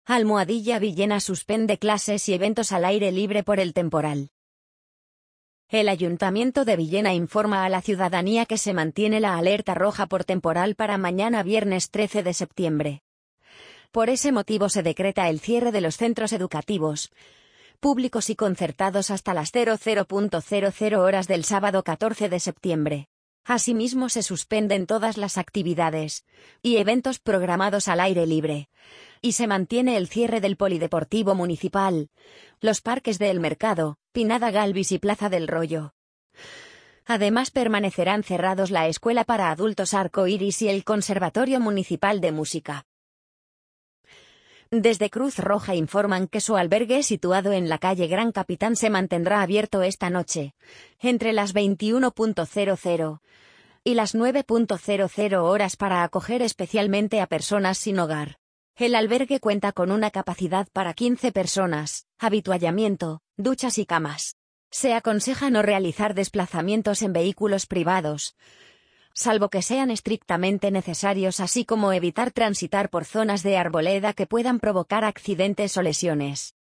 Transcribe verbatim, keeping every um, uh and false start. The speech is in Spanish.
Almohadilla Villena suspende clases y eventos al aire libre por el temporal. El Ayuntamiento de Villena informa a la ciudadanía que se mantiene la alerta roja por temporal para mañana viernes trece de septiembre. Por ese motivo se decreta el cierre de los centros educativos, públicos y concertados hasta las cero cero horas del sábado catorce de septiembre. Asimismo se suspenden todas las actividades y eventos programados al aire libre, y se mantiene el cierre del Polideportivo Municipal, los parques de El Mercado, Pinada Galvis y Plaza del Rollo. Además permanecerán cerrados la Escuela para Adultos Arco Iris y el Conservatorio Municipal de Música. Desde Cruz Roja informan que su albergue situado en la calle Gran Capitán se mantendrá abierto esta noche, entre las veintiuna horas y las nueve horas para acoger especialmente a personas sin hogar. El albergue cuenta con una capacidad para quince personas, habituallamiento, duchas y camas. Se aconseja no realizar desplazamientos en vehículos privados, salvo que sean estrictamente necesarios, así como evitar transitar por zonas de arboleda que puedan provocar accidentes o lesiones.